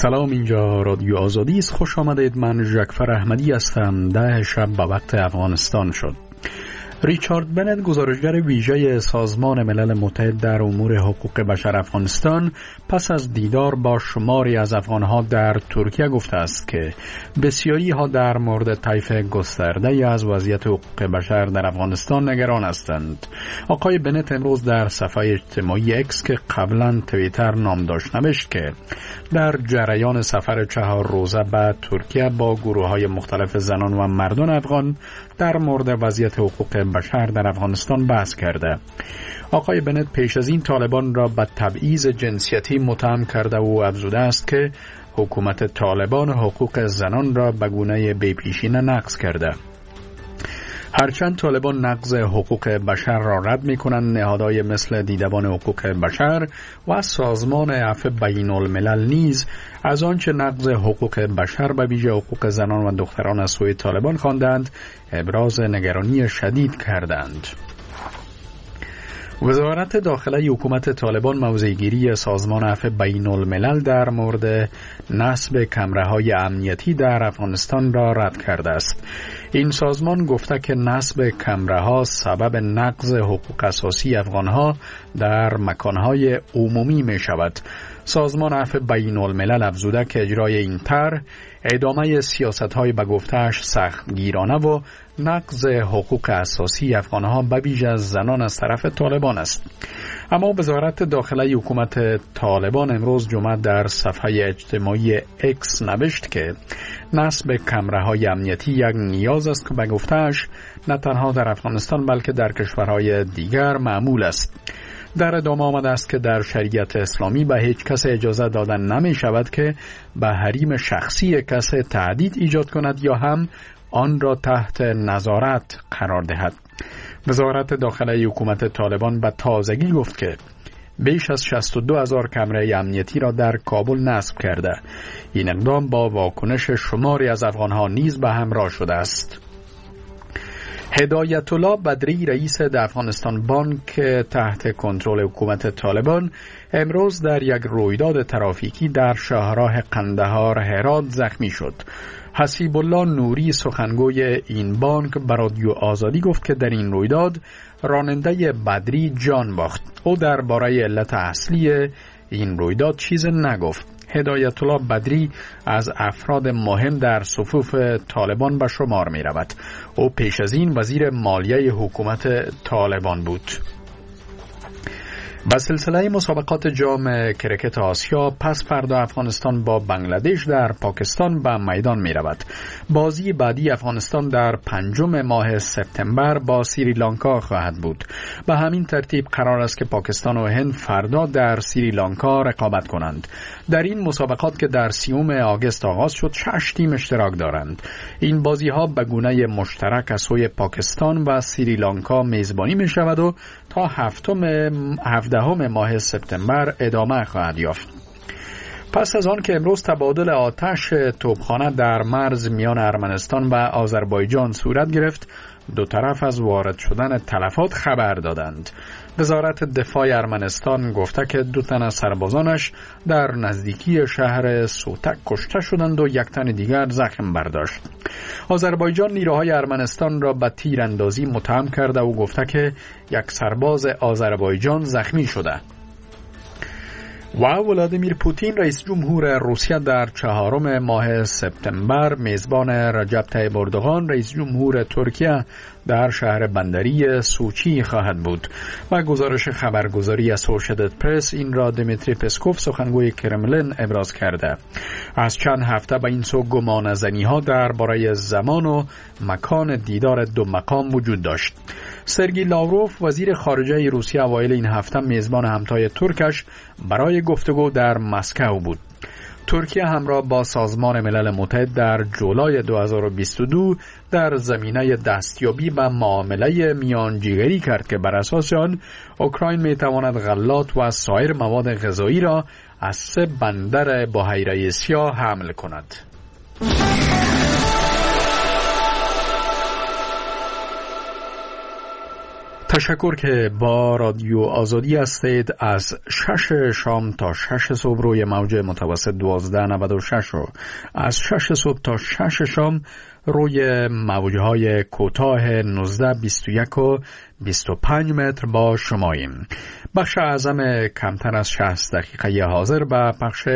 سلام، اینجا رادیو آزادی است. خوش آمدید. من جعفر احمدی هستم. 10 شب به وقت افغانستان شد. ریچارد بنت، گزارشگر ویژه سازمان ملل متحد در امور حقوق بشر افغانستان، پس از دیدار با شماری از افغانها در ترکیه گفته است که بسیاری ها در مورد طیف گسترده از وضعیت حقوق بشر در افغانستان نگران هستند. آقای بنت امروز در صفحه اجتماعی اکس که قبلا توییتر نام داشت نوشت که در جریان سفر 4 روزه به ترکیه با گروه‌های مختلف زنان و مردان افغان در مورد وضعیت حقوق بشر در افغانستان بحث کرده. آقای بنت پیش از این طالبان را به تبعیض جنسیتی متهم کرده و افزوده است که حکومت طالبان حقوق زنان را به گونه بی‌پیشینه نقض کرده. هرچند طالبان نقض حقوق بشر را رد می‌کنند، نهادهای مثل دیدبان حقوق بشر و سازمان عفو بین الملل نیز از آنچه نقض حقوق بشر به ویژه حقوق زنان و دختران از سوی طالبان خواندند ابراز نگرانی شدید کردند. وزارت داخله حکومت طالبان موضع‌گیری سازمان عفو بین الملل در مورد نصب کمره‌های امنیتی در افغانستان را رد کرده است. این سازمان گفته که نصب کمره‌ها سبب نقض حقوق اساسی افغان‌ها در مکان‌های عمومی می شود. سازمان عفو بین الملل افزوده که اجرای این طرح ادامه سیاست‌های به گفته‌اش سختگیرانه و نقض حقوق اساسی افغان‌ها به ویژه از زنان از طرف طالبان است. اما وزارت داخله حکومت طالبان امروز جمعه در صفحه اجتماعی اکس نوشت که نصب کمره‌های امنیتی یک نیاز است که به گفته‌اش نه تنها در افغانستان بلکه در کشورهای دیگر معمول است. در ادامه آمده است که در شریعت اسلامی به هیچ کس اجازه دادن نمی شود که به حریم شخصی کس تهدید ایجاد کند یا هم آن را تحت نظارت قرار دهد. وزارت داخله حکومت طالبان به تازگی گفت که بیش از 62,000 کمره امنیتی را در کابل نصب کرده. این اقدام با واکنش شماری از افغانها نیز به همراه شده است. هدایت الله بدری، رئیس افغانستان بانک تحت کنترل حکومت طالبان، امروز در یک رویداد ترافیکی در شاهراه قندهار هرات زخمی شد. حسیب الله نوری، سخنگوی این بانک، به رادیو آزادی گفت که در این رویداد راننده بدری جان باخت. او درباره علت اصلی این رویداد چیز نگفت. هدایت الله بدری از افراد مهم در صفوف طالبان به شمار می رود. او پیش از این وزیر مالیه حکومت طالبان بود. با سلسله مسابقات جام کرکت آسیا پس فردا افغانستان با بنگلادش در پاکستان به میدان می رود. بازی بعدی افغانستان در 5 ماه سپتامبر با سریلانکا خواهد بود. به همین ترتیب قرار است که پاکستان و هند فردا در سریلانکا رقابت کنند. در این مسابقات که در 30 آگوست آغاز شد 6 تیم اشتراک دارند. این بازی ها به گونه مشترک از سوی پاکستان و سریلانکا میزبانی می شود و تا 17 ماه سپتامبر ادامه خواهد یافت. پس از آن که امروز تبادل آتش توپخانه در مرز میان ارمنستان و آذربایجان صورت گرفت، دو طرف از وارد شدن تلفات خبر دادند. وزارت دفاع ارمنستان گفته که 2 تن از سربازانش در نزدیکی شهر سوتک کشته شدند و 1 تن دیگر زخم برداشت. آذربایجان نیروهای ارمنستان را به تیراندازی متهم کرده و گفته که 1 سرباز آذربایجان زخمی شده. و ولادیمیر پوتین، رئیس جمهور روسیه، در 4 ماه سپتامبر میزبان رجب طیب اردوغان، رئیس جمهور ترکیه، در شهر بندری سوچی خواهد بود. و گزارش خبرگزاری اسوشییتد پرس این را دمیتری پسکوف، سخنگوی کرملین، ابراز کرده. از چند هفته به این سو گمانه‌زنی‌ها درباره زمان و مکان دیدار 2 مقام وجود داشت. سرگئی لاوروف، وزیر خارجه روسیه، اوایل این هفته میزبان همتای ترکش برای گفتگو در مسکو بود. ترکیه همراه با سازمان ملل متحد در جولای 2022 در زمینه دستیابی به معامله میانجیگری کرد که بر اساس آن اوکراین میتواند غلات و سایر مواد غذایی را از 3 بندر بحیره سیاه حمل کند. تشکر که با رادیو آزادی هستید. از 6 شام تا 6 صبح روی موج متوسط 1296 و از 6 صبح تا 6 شام روی موجهای کوتاه 19، 21 و 25 متر با شماییم. بخش اعظم کمتر از 60 دقیقه حاضر به پخش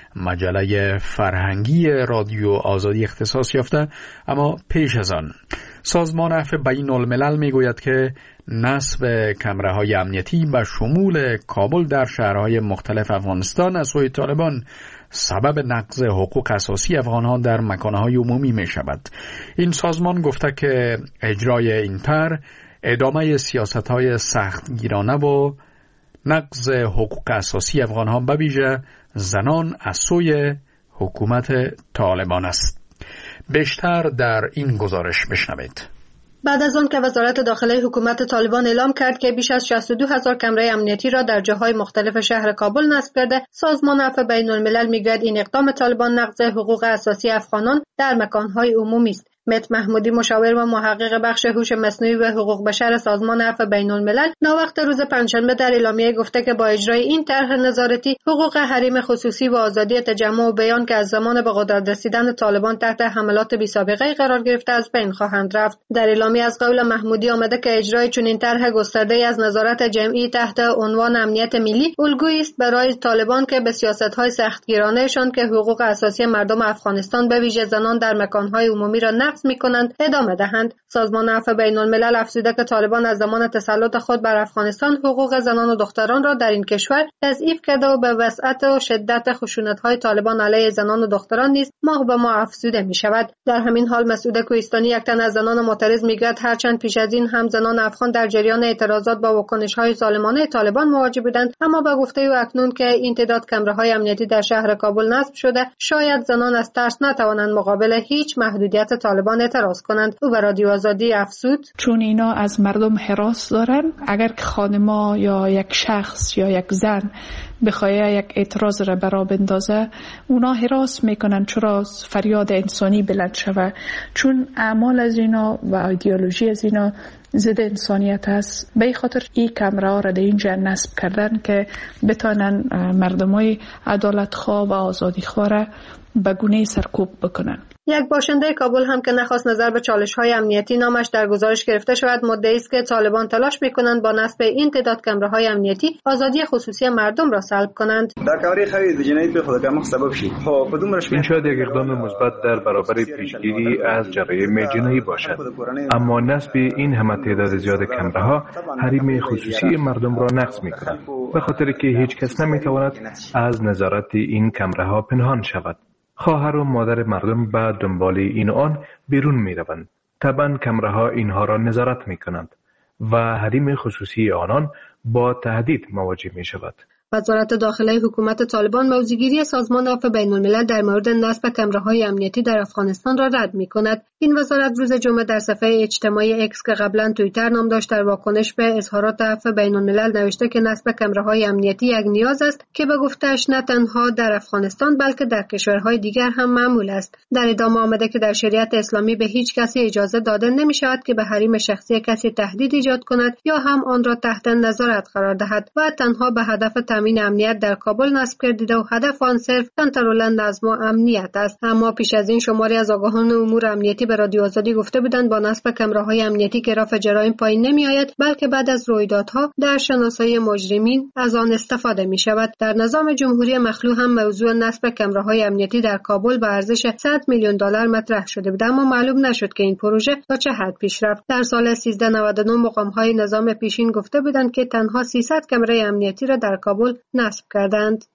مجله فرهنگی رادیو آزادی اختصاص یافته. اما پیش از آن سازمان عفو بین الملل می گوید که نصب کمره‌های امنیتی به شمول کابل در شهرهای مختلف افغانستان از سوی طالبان سبب نقض حقوق اساسی افغانان در مکانهای عمومی می شود. این سازمان گفته که اجرای این طرح ادامه سیاست‌های سختگیرانه و نقض حقوق اساسی افغانان به ویژه زنان از سوی حکومت طالبان است. بیشتر در این گزارش بشنوید. بعد از آن که وزارت داخله حکومت طالبان اعلام کرد که بیش از 62,000 کمره امنیتی را در جاهای مختلف شهر کابل نصب کرده، سازمان عفو بین الملل میگوید این اقدام طالبان نقض حقوق اساسی افغانان در مکانهای عمومی است. مت محمودی، مشاور و محقق بخش هوش مصنوعی و حقوق بشر سازمان عفو بین الملل، ناوقت روز پنجشنبه در اعلامیه گفته که با اجرای این طرح نظارتی حقوق حریم خصوصی و آزادی تجمع و بیان که از زمان به قدرت رسیدن طالبان تحت حملات بی‌سابقه قرار گرفته از بین خواهند رفت. در اعلامیه از قول محمودی آمده که اجرای چنین طرح گسترده از نظارت جمعی تحت عنوان امنیت ملی الگویی است برای طالبان که به سیاست‌های سختگیرانه‌شان که حقوق اساسی مردم افغانستان به ویژه زنان در مکان‌های عمومی را میکنند ادامه دهند. سازمان عفو بین الملل افزوده که طالبان از زمان تسلط خود بر افغانستان حقوق زنان و دختران را در این کشور تضعیف کرده و به وسعت و شدت خشونت‌های طالبان علیه زنان و دختران نیز ماه به ماه افزوده می شود. در همین حال مسعود کوهستانی، یک تن از زنان معترض، میگوید هرچند پیش از این هم زنان افغان در جریان اعتراضات با واکنش‌های ظالمانه طالبان مواجه بودند، اما به گفته او اکنون که این تعداد کمره‌های امنیتی در شهر کابل نصب شده، شاید زنان از ترس نتوانند مقابل هیچ محدودیت طالبان اعتراض کنند. او به رادیو آزادی افزود: چون اینا از مردم هراس دارن، اگر که خانما یا یک شخص یا یک زن بخواد یک اعتراض را برا بندازه، اونا هراس میکنن چرا فریاد انسانی بلند شوه، چون اعمال از اینا و ایدئولوژی از اینا ضد انسانیت است. به خاطر این کمره ها را در اینجا نصب کردن که بتونن مردمای عدالت خواه و آزادی خواه را به گونه سرکوب بکنن. یک باشنده کابل هم که نخواست نظر به چالش‌های امنیتی نامش در گزارش گرفته شود، مدعی است که طالبان تلاش می‌کنند با نصب این تعداد کمره‌های امنیتی آزادی خصوصی مردم را سلب کنند. این شاید یک اقدام مثبت در برابر پیشگیری از جرایم جنایی باشد، اما نصب این همه تعداد زیاد کمره‌ها حریم خصوصی مردم را نقض می‌کند، به خاطر که هیچ کس نمی‌تواند از نظارت این کمره‌ها پنهان شود. خواهر و مادر مردم به دنبال این آن بیرون می روند. طبعا کمره‌ها اینها را نظارت می کنند و حریم خصوصی آنان با تهدید مواجه می شود. وزارت داخله حکومت طالبان موضوعگیری سازمان عفو بین الملل در مورد نصب کمره‌های امنیتی در افغانستان را رد می‌کند. این وزارت روز جمعه در صفحه اجتماعی اکس که قبلا توییتر نام داشت در واکنش به اظهارات عفو بین الملل نوشته که نصب کمره‌های امنیتی یک نیاز است که به گفته‌اش نه تنها در افغانستان بلکه در کشورهای دیگر هم معمول است. در ادامه آمده که در شریعت اسلامی به هیچ کسی اجازه داده نمی‌شود که به حریم شخصی کسی تهدید ایجاد کند یا هم آن را تحت نظارت قرار دهد و تنها به هدف تامین امنیت در کابل نصب گردیده و هدف آن صرف کنترل نظم و امنیت است. اما پیش از این شماری از آگاهان امور امنیتی به رادیو آزادی گفته بودند با نصب کمره‌های امنیتی گراف جرایم پایین نمی‌آید، بلکه بعد از رویدادها در شناسایی مجرمین از آن استفاده می‌شود. در نظام جمهوری مخلوع هم موضوع نصب کمره‌های امنیتی در کابل به ارزش 100 میلیون دلار مطرح شده بود، اما معلوم نشد که این پروژه تا چه حد پیش رفت. در سال 1399 مقام‌های نظام پیشین گفته بودند که تنها 300 کمره امنیتی را در کابل نصب کردند.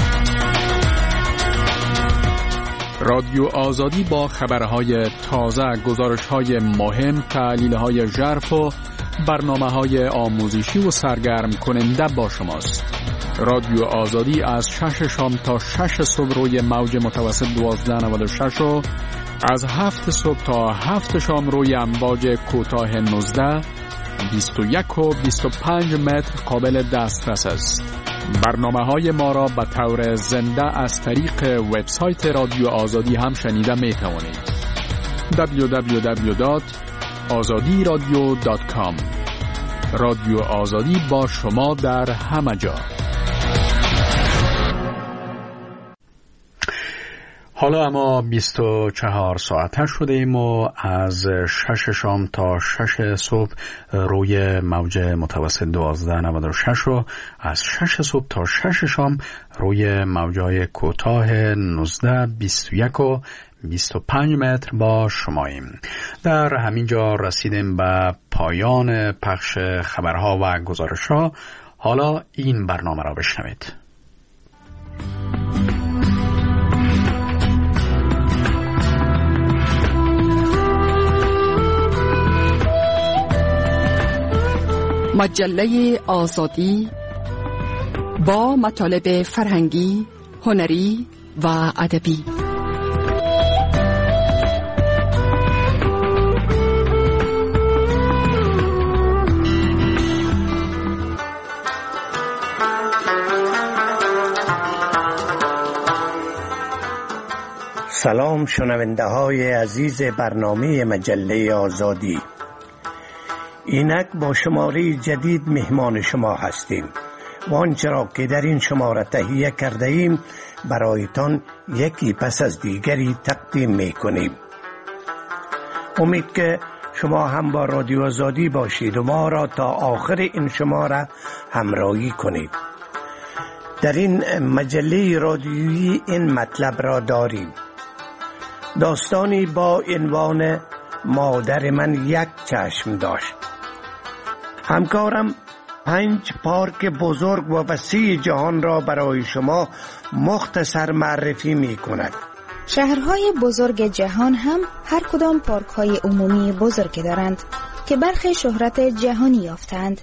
رادیو آزادی با خبرهای تازه، گزارش‌های مهم، تحلیل‌های ژرف و برنامه‌های آموزشی و سرگرم کننده با شماست. رادیو آزادی از 6 شام تا 6 صبح روی موج متوسط 1296 و از 7 صبح تا 7 شام روی امواج کوتاه 19، 21 و 25 متر قابل دسترس است. برنامه‌های ما را به طور زنده از طریق وبسایت رادیو آزادی هم شنیده می توانید. www.azadiradio.com رادیو آزادی با شما در همه جا. حالا اما 24 ساعته شده ایم و از 6 شام تا 6 صبح روی موج متوسط 1296 رو از 6 صبح تا 6 شام روی موجای کوتاه 19 21 و 25 متر با شماییم. در همین جا رسیدیم به پایان پخش خبرها و گزارش‌ها. حالا این برنامه را بشنوید. مجله آزادی با مطالب فرهنگی، هنری و ادبی. سلام شنونده های عزیز برنامه مجله آزادی. اینک با شماره جدید مهمان شما هستیم و آنچه را که در این شماره تهیه کرده ایم برایتان یکی پس از دیگری تقدیم می کنیم. امید که شما هم با رادیو آزادی باشید و ما را تا آخر این شماره همراهی کنید. در این مجله رادیویی این مطلب را داریم: داستانی با عنوان مادر من یک چشم داشت. همکارم 5 پارک بزرگ و وسیع جهان را برای شما مختصر معرفی می کند. شهرهای بزرگ جهان هم هر کدام پارک های عمومی بزرگ دارند که برخی شهرت جهانی یافتند.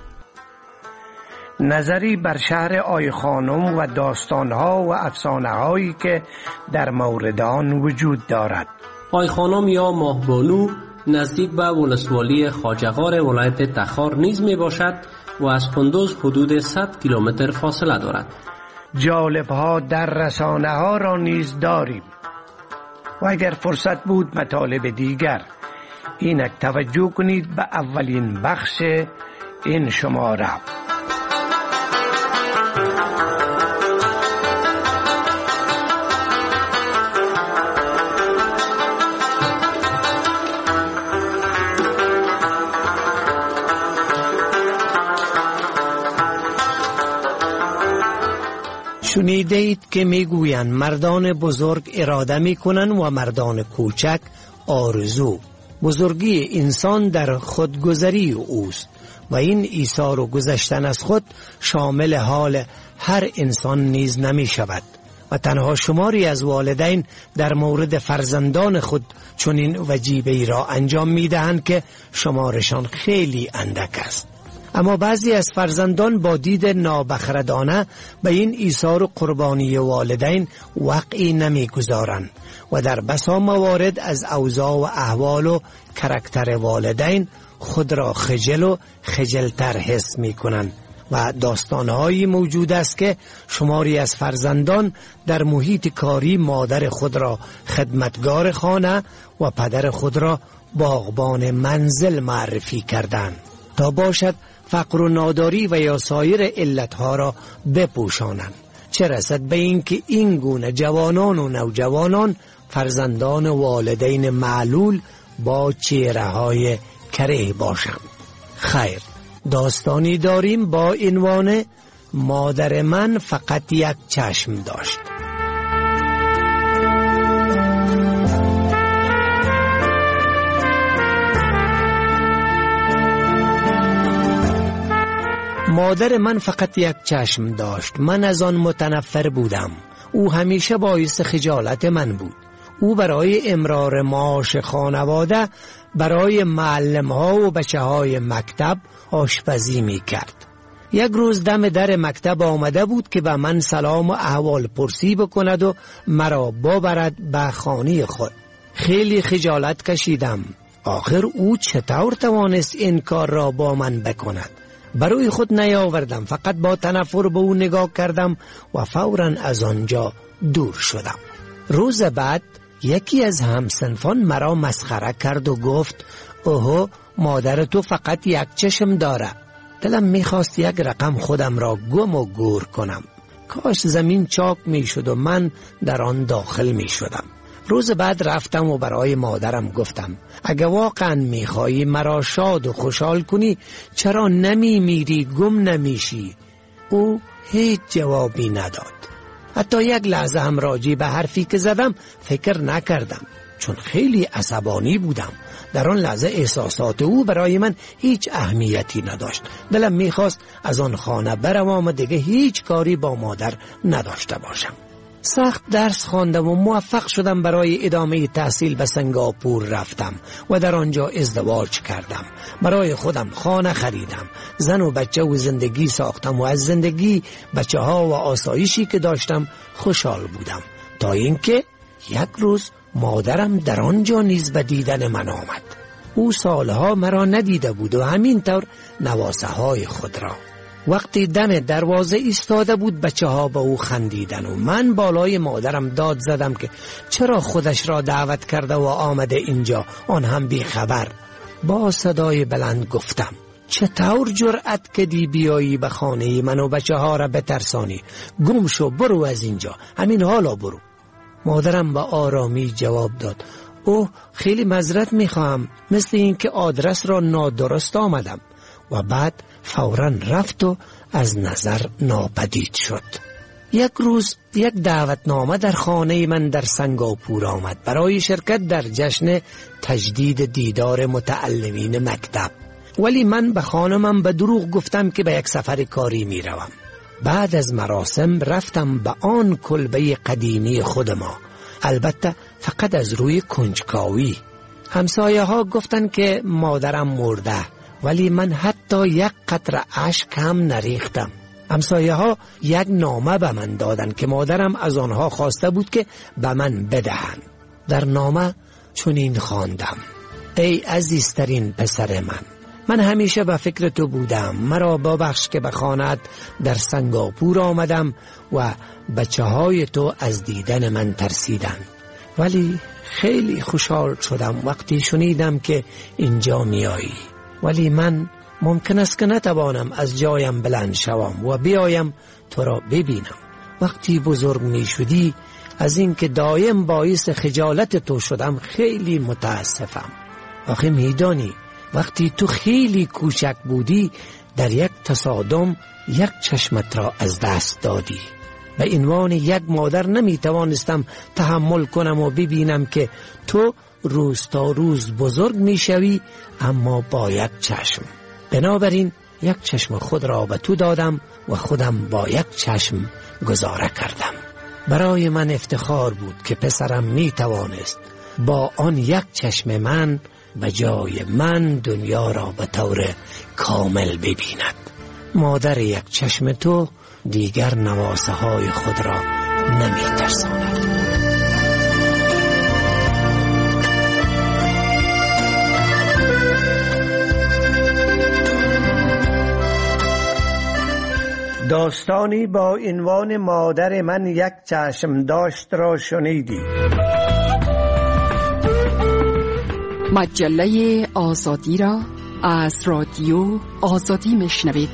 نظری بر شهر آی خانم و داستانها و افسانه هایی که در مورد آن وجود دارد. آی خانم یا ماهبانو نزدیک به ولسوالی خواجه‌غار ولایت تخار نیز می باشد و از کندوز حدود 100 کیلومتر فاصله دارد. جالب‌ها در رسانه ها را نیز داریم و اگر فرصت بود مطالب دیگر. اینک توجه کنید به اولین بخش این شماره. شنیده اید که میگویند مردان بزرگ اراده میکنند و مردان کوچک آرزو. بزرگی انسان در خودگذری اوست و این ایثار و گذشتن از خود شامل حال هر انسان نیز نمی شود و تنها شماری از والدین در مورد فرزندان خود چنین وجیبه‌ای را انجام میدهند که شمارشان خیلی اندک است. اما بعضی از فرزندان با دید نابخردانه به این ایثار و قربانی والدین وقعی نمیگذارند و در بسا موارد از اوضاع و احوال و کرکتر والدین خود را خجل و خجلتر حس می کنند و داستانهایی موجود است که شماری از فرزندان در محیط کاری مادر خود را خدمتگار خانه و پدر خود را باغبان منزل معرفی کردند تا باشد فقر و ناداری و یا سایر علتها را بپوشانند، چه رسد به این که این گونه جوانان و نوجوانان فرزندان والدین معلول با چهره‌های کره باشند. خیر، داستانی داریم با عنوان مادر من فقط یک چشم داشت. مادر من فقط یک چشم داشت. من از آن متنفر بودم. او همیشه باعث خجالت من بود. او برای امرار معاش خانواده برای معلم‌ها و بچه‌های مکتب آشپزی می‌کرد. یک روز دم در مکتب آمده بود که به من سلام و احوال پرسی بکند و مرا ببرد به خانه خود. خیلی خجالت کشیدم. آخر او چطور توانست این کار را با من بکند؟ برای خود نیاوردم، فقط با تنفر به او نگاه کردم و فوراً از آنجا دور شدم. روز بعد یکی از همسنفان مرا مسخره کرد و گفت اوه، مادر تو فقط یک چشم داره. دلم میخواست یک رقم خودم را گم و گور کنم. کاش زمین چاک میشد و من در آن داخل میشدم. روز بعد رفتم و برای مادرم گفتم اگه واقعا میخوایی مرا شاد و خوشحال کنی چرا نمیمیری گم نمیشی؟ او هیچ جوابی نداد. حتی یک لحظه هم راجع به حرفی که زدم فکر نکردم، چون خیلی عصبانی بودم. در آن لحظه احساسات او برای من هیچ اهمیتی نداشت. دلم میخواست از آن خانه بروم و دیگه هیچ کاری با مادر نداشته باشم. سخت درس خواندم و موفق شدم. برای ادامه تحصیل به سنگاپور رفتم و در آنجا ازدواج کردم. برای خودم خانه خریدم، زن و بچه و زندگی ساختم و از زندگی، بچه ها و آسایشی که داشتم خوشحال بودم، تا اینکه یک روز مادرم در آنجا نیز به دیدن من آمد. او سالها مرا ندیده بود و همینطور نواسه های خود را. وقتی دم دروازه ایستاده بود بچه ها به او خندیدن و من بالای مادرم داد زدم که چرا خودش را دعوت کرده و آمده اینجا، آن هم بی خبر. با صدای بلند گفتم چطور جرأت کردی بیایی به خانه من و بچه ها را بترسانی؟ گم شو، برو از اینجا، همین حالا برو. مادرم با آرامی جواب داد اوه خیلی معذرت میخواهم، مثل این که آدرس را نادرست آمدم. و بعد فوراً رفت و از نظر ناپدید شد. یک روز یک دعوتنامه در خانه من در سنگاپور آمد برای شرکت در جشن تجدید دیدار متعلمین مکتب، ولی من به خانمم به دروغ گفتم که به یک سفر کاری می روم. بعد از مراسم رفتم به آن کلبه قدیمی خود ما، البته فقط از روی کنجکاوی. همسایه ها گفتن که مادرم مرده، ولی من حتی یک قطره اشک هم نریختم. همسایه ها یک نامه به من دادن که مادرم از آنها خواسته بود که به من بدهند. در نامه چنین خواندم ای عزیزترین پسر من همیشه به فکر تو بودم. مرا ببخش که به خانه‌ات در سنگاپور آمدم و بچه های تو از دیدن من ترسیدن، ولی خیلی خوشحال شدم وقتی شنیدم که اینجا میایی. ولی من ممکن است که نتوانم از جایم بلند شوم و بیایم تو را ببینم. وقتی بزرگ می شدی از این که دایم باعث خجالت تو شدم خیلی متاسفم. آخه میدانی وقتی تو خیلی کوچک بودی در یک تصادم یک چشمت را از دست دادی. به عنوان یک مادر نمی توانستم تحمل کنم و ببینم که تو روز تا روز بزرگ می شوی اما با یک چشم. بنابراین یک چشم خود را به تو دادم و خودم با یک چشم گذاره کردم. برای من افتخار بود که پسرم می توانست با آن یک چشم من به جای من دنیا را به طور کامل ببیند. مادر یک چشم تو دیگر نواسه های خود را نمی ترساند. داستانی با عنوان مادر من یک چشم داشت را شنیدی. مجله آزادی را از رادیو آزادی میشنوید.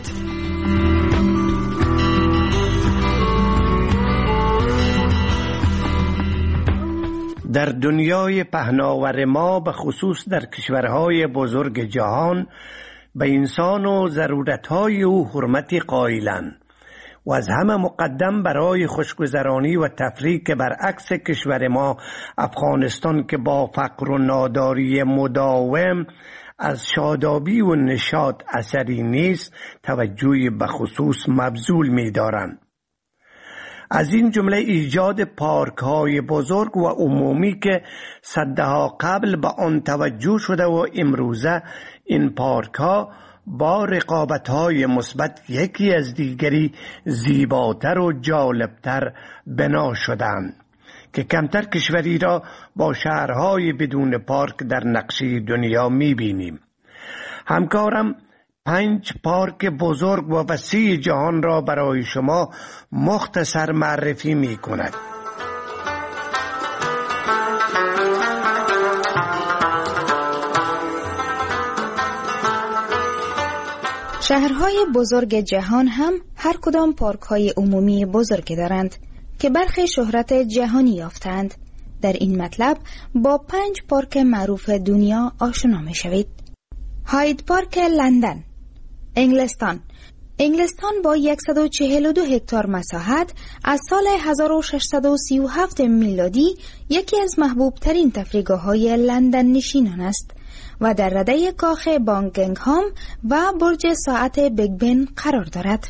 در دنیای پهناور ما به خصوص در کشورهای بزرگ جهان به انسان و ضرورتهای او حرمتی قائلند و از همه مقدم برای خوشگذرانی و تفریح که برعکس کشور ما افغانستان که با فقر و ناداری مداوم از شادابی و نشاط اثری نیست توجهی به خصوص مبذول می دارند. از این جمله ایجاد پارک های بزرگ و عمومی که صدها قبل به آن توجه شده و امروزه این پارک ها با رقابت های مثبت یکی از دیگری زیباتر و جالبتر بنا شدند که کمتر کشوری را با شهرهای بدون پارک در نقشه دنیا میبینیم. همکارم 5 پارک بزرگ و وسیع جهان را برای شما مختصر معرفی می کند. شهرهای بزرگ جهان هم هر کدام پارک‌های عمومی بزرگ دارند که برخی شهرت جهانی یافتند. در این مطلب با 5 پارک معروف دنیا آشنا می شوید. هاید پارک لندن، انگلستان با 142 هکتار مساحت از سال 1637 میلادی یکی از محبوب ترین تفریحگاه‌های لندن نشینان است و در رده کاخ باکینگهام و برج ساعت بیگ بن قرار دارد.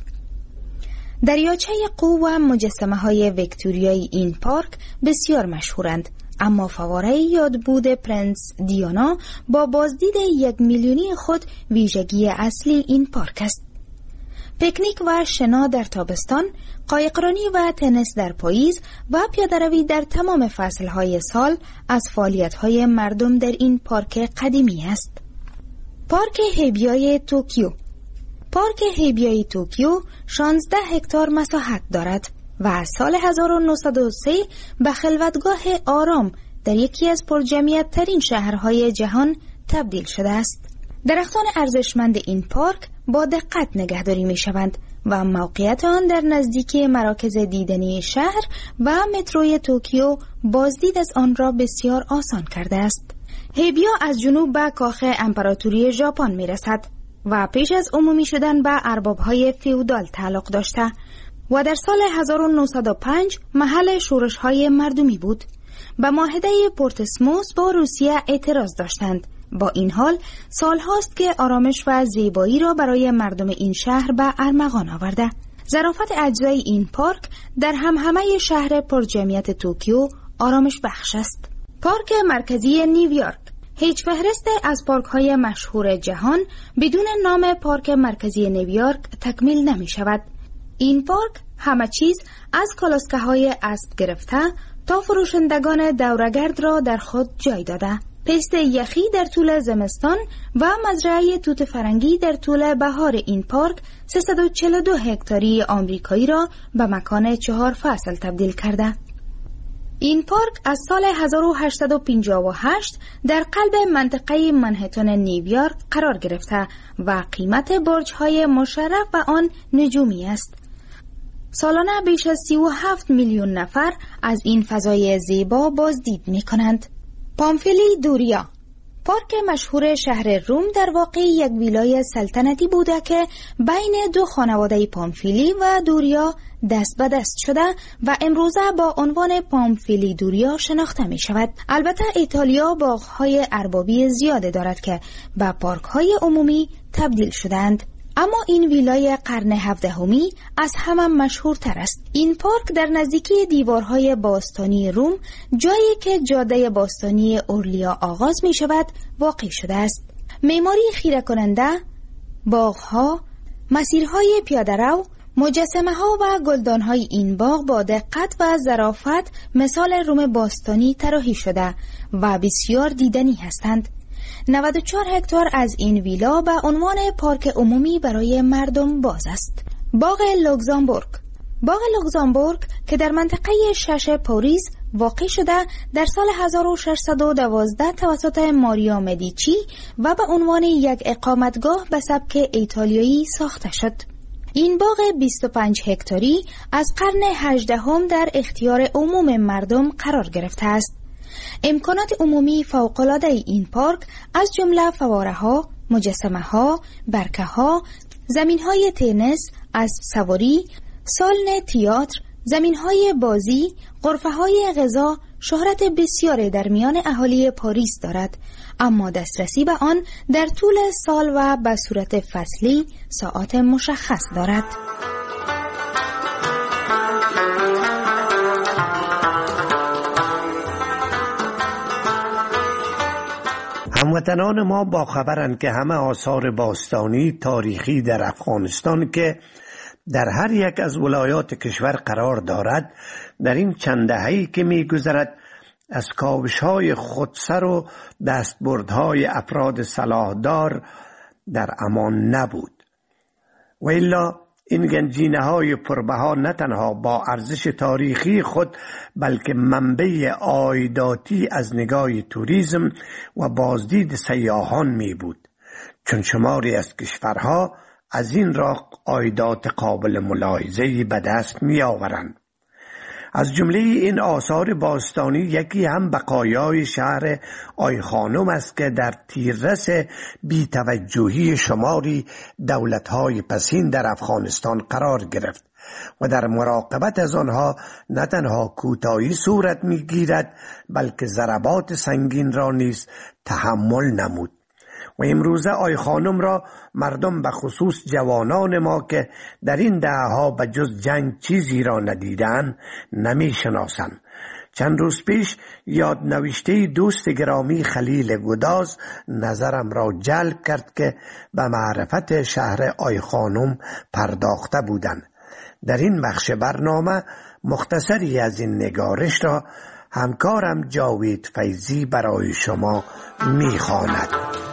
دریاچه قو و مجسمه‌های ویکتوریایی این پارک بسیار مشهورند، اما فواره یادبود پرنس دیانا با بازدید 1 میلیونی خود ویژگی اصلی این پارک است. پیکنیک و شنا در تابستان، قایقرانی و تنیس در پاییز و پیاده‌روی در تمام فصل‌های سال از فعالیت‌های مردم در این پارک قدیمی است. پارک هیبیای توکیو. پارک هیبیای توکیو 16 هکتار مساحت دارد و از سال 1903 به خلوتگاه آرام در یکی از پرجمعیت ترین شهرهای جهان تبدیل شده است. درختان ارزشمند این پارک با دقت نگهداری می شوند و موقعیت آن در نزدیکی مراکز دیدنی شهر و متروی توکیو بازدید از آن را بسیار آسان کرده است. هیبیا از جنوب به کاخ امپراتوری ژاپن می رسد و پیش از عمومی شدن به ارباب‌های فئودال تعلق داشته و در سال 1905 محل شورش‌های مردمی بود. به معاهده پورتسموس با روسیه اعتراض داشتند. با این حال سال هاست که آرامش و زیبایی را برای مردم این شهر به ارمغان آورده. ظرافت اجزای این پارک در همهمه شهر پرجمعیت توکیو آرامش بخش است. پارک مرکزی نیویورک. هیچ فهرست از پارک‌های مشهور جهان بدون نام پارک مرکزی نیویورک تکمیل نمی شود. این پارک همه چیز از کالسکه‌های اسب گرفته تا فروشندگان دورگرد را در خود جای داده. پیست یخی در طول زمستان و مزرعه توت فرنگی در طول بهار این پارک 342 هکتاری آمریکایی را به مکان 4 فصل تبدیل کرده. این پارک از سال 1858 در قلب منطقه منهتن نیویورک قرار گرفته و قیمت برج‌های مشرف و آن نجومی است. سالانه بیش از 37 میلیون نفر از این فضای زیبا بازدید می کنند. پامفیلی دوریا. پارک مشهور شهر روم در واقع یک ویلای سلطنتی بوده که بین 2 خانواده پامفیلی و دوریا دست به دست شده و امروزه با عنوان پامفیلی دوریا شناخته می شود. البته ایتالیا باغ‌های اربابی زیاده دارد که به پارک‌های عمومی تبدیل شدند. اما این ویلای قرن 17 از همه مشهورتر است. این پارک در نزدیکی دیوارهای باستانی روم، جایی که جاده باستانی اورلیا آغاز می شود، واقع شده است. معماری خیره کننده، باغ‌ها، مسیرهای پیاده‌رو، مجسمه‌ها و گلدان‌های این باغ با دقت و ظرافت مثال روم باستانی طراحی شده و بسیار دیدنی هستند. 94 هکتار از این ویلا به عنوان پارک عمومی برای مردم باز است. باغ لوکزامبورگ. باغ لوکزامبورگ که در منطقه 6 پاریس واقع شده در سال 1612 توسط ماریا مدیچی و به عنوان یک اقامتگاه به سبک ایتالیایی ساخته شد. این باغ 25 هکتاری از قرن 18 در اختیار عموم مردم قرار گرفته است. امکانات عمومی فوق‌العاده این پارک از جمله فواره‌ها، مجسمه‌ها، برکه‌ها، زمین‌های تنیس، اسب سواری، سالن تئاتر، زمین‌های بازی، غرفه‌های غذا شهرت بسیاری در میان اهالی پاریس دارد، اما دسترسی به آن در طول سال و به صورت فصلی ساعات مشخص دارد. هموطنان ما با خبرند که همه آثار باستانی تاریخی در افغانستان که در هر یک از ولایات کشور قرار دارد در این چند دهه‌ای که می‌گذرد از کاوش‌های خودسر و دستبردهای افراد سلاحدار در امان نبود و الا این گنجینه‌های پربها نه تنها با ارزش تاریخی خود بلکه منبع عایداتی از نگاه توریسم و بازدید سیاحان می بود، چون شماری از کشورها از این راه عایدات قابل ملاحظه‌ای به دست می‌آورند. از جمله این آثار باستانی یکی هم بقایای شهر آیخانم است که در تیررس بی‌توجهی شماری دولت‌های پسین در افغانستان قرار گرفت و در مراقبت از آنها نه تنها کوتاهی صورت می‌گیرد بلکه ضربات سنگین را نیز تحمل نمود. و امروزه آیخانم را مردم به خصوص جوانان ما که در این دهه‌ها به جز جنگ چیزی را ندیدند نمی‌شناسند. چند روز پیش یادنوشته دوست گرامی خلیل گداز نظرم را جلب کرد که به معرفت شهر آیخانم پرداخته بودند. در این بخش برنامه مختصری از این نگارش را همکارم جاوید فیضی برای شما می‌خواند.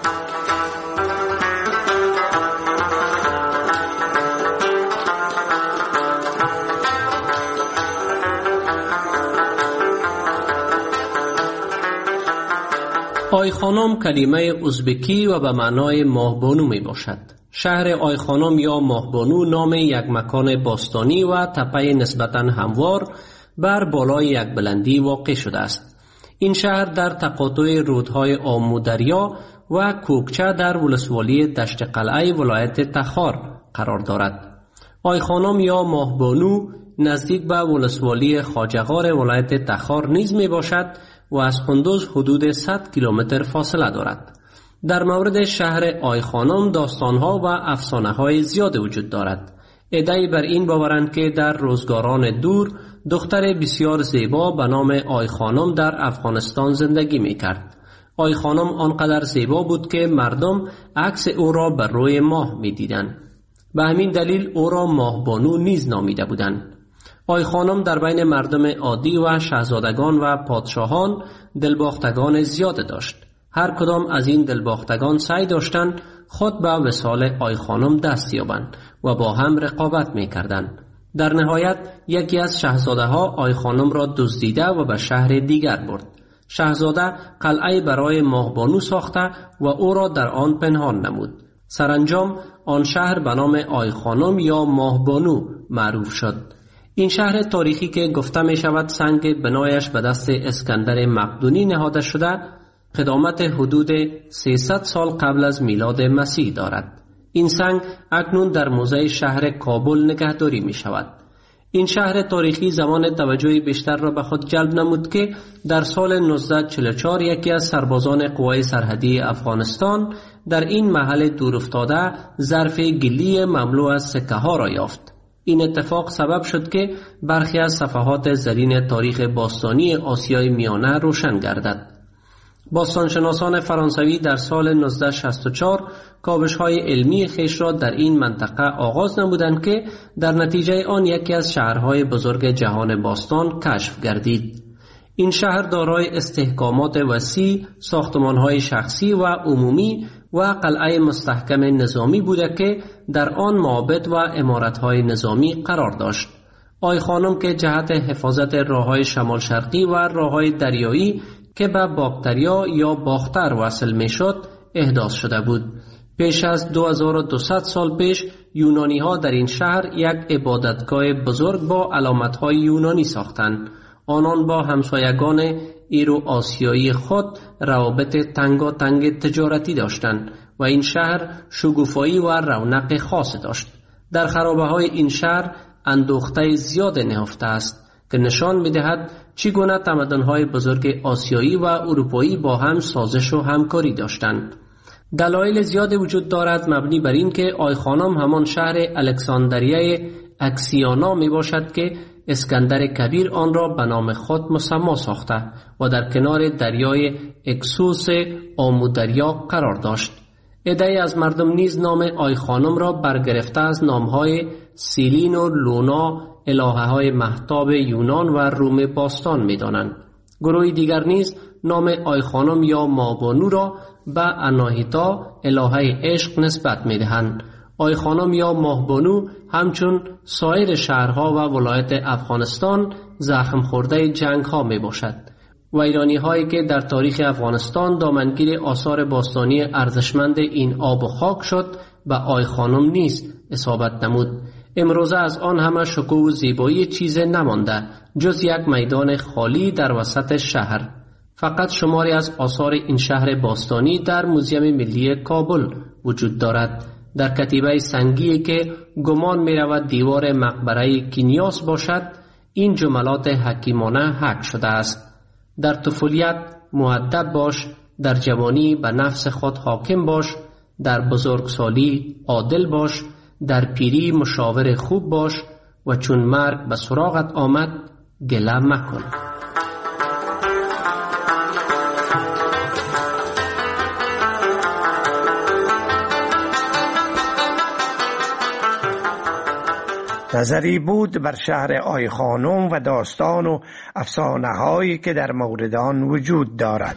آیخانم کلمه ازبکی و به معنای ماهبانو می باشد. شهر آیخانم یا ماهبانو نام یک مکان باستانی و تپه نسبتاً هموار بر بالای یک بلندی واقع شده است. این شهر در تقاطع رودهای آمو دریا و کوکچه در ولسوالی دشت قلعه ولایت تخار قرار دارد. آیخانم یا ماهبانو نزدیک به ولسوالی خواجه‌غار ولایت تخار نیز می باشد و از قندوز حدود 100 کیلومتر فاصله دارد. در مورد شهر آیخانم داستانها و افسانه‌های زیاد وجود دارد. عده‌ای بر این باورند که در روزگاران دور دختر بسیار زیبا به نام آیخانم در افغانستان زندگی می‌کرد. آیخانم آنقدر زیبا بود که مردم عکس او را بر روی ماه می‌دیدند. به همین دلیل او را ماهبانو نیز نامیده بودند. آیخانم در بین مردم عادی و شاهزادگان و پادشاهان دلباختگان زیاد داشت. هر کدام از این دلباختگان سعی داشتند خود به وصال آیخانم دست یابند و با هم رقابت می‌کردند. در نهایت یکی از شاهزاده‌ها آیخانم را دزدیده و به شهر دیگر برد. شاهزاده قلعه برای ماهبانو ساخته و او را در آن پنهان نمود. سرانجام آن شهر به نام آیخانم یا ماهبانو معروف شد. این شهر تاریخی که گفته می شود سنگ بنایش به دست اسکندر مقدونی نهاده شده، قدامت حدود 300 سال قبل از میلاد مسیح دارد. این سنگ اکنون در موزه شهر کابل نگهداری می شود. این شهر تاریخی زمان توجه بیشتر را به خود جلب نمود که در سال 1944 یکی از سربازان قوای سرحدی افغانستان در این محل دورافتاده ظرف گلی مملو از سکه ها را یافت. این اتفاق سبب شد که برخی از صفحات زرین تاریخ باستانی آسیای میانه روشن گردد. باستانشناسان فرانسوی در سال 1964 کاوش‌های علمی خویش را در این منطقه آغاز نمودند که در نتیجه آن یکی از شهرهای بزرگ جهان باستان کشف گردید. این شهر دارای استحکامات وسیع، ساختمان‌های شخصی و عمومی و قلعه مستحکم نظامی بوده که در آن معابد و عمارت‌های نظامی قرار داشت. آیخانم که جهت حفاظت راه‌های شمال شرقی و راه‌های دریایی که به باکتریا یا باختر وصل میشد احداث شده بود. پیش از 2200 سال پیش یونانی‌ها در این شهر یک عبادتگاه بزرگ با علامت‌های یونانی ساختند. آنان با همسایگان ایرو آسیایی خود روابط تنگاتنگ تجارتی داشتند و این شهر شگوفایی و رونق خاص داشت. در خرابه‌های این شهر اندوخته زیاد نهفته است که نشان می‌دهد چگونه تمدن‌های بزرگ آسیایی و اروپایی با هم سازش و همکاری داشتند. دلایل زیاد وجود دارد مبنی بر این که آیخانم همان شهر الکساندریه اکسیانا می باشد که اسکندر کبیر آن را به نام خود مسمی ساخته و در کنار دریای اکسوس آمو دریا قرار داشت. عده‌ای از مردم نیز نام آیخانم را برگرفته از نام‌های سیلین و لونا، الهه‌های مهتاب یونان و روم باستان می‌دانند. گروهی دیگر نیز نام آیخانم یا ماهبانو را به اناهیتا، الهه عشق، نسبت می‌دهند. آیخانم یا ماهبانو همچون سایر شهرها و ولایت افغانستان زخم خورده جنگ‌ها میباشد. ویرانی‌هایی که در تاریخ افغانستان دامنگیر آثار باستانی ارزشمند این آب و خاک شد به آی خانم نیز اصابت نمود. امروزه از آن همه شکوه و زیبایی چیز نمانده جز یک میدان خالی در وسط شهر. فقط شماری از آثار این شهر باستانی در موزیم ملی کابل وجود دارد. در کتیبه سنگی که گمان می رود دیوار مقبره کینیاس باشد، این جملات حکیمانه حک شده است: در طفولیت مؤدب باش، در جوانی به نفس خود حاکم باش، در بزرگسالی عادل باش، در پیری مشاور خوب باش و چون مرگ به سراغت آمد گله مکن. نظری بود بر شهر آی خانم و داستان و افسانه هایی که در مورد آن وجود دارد.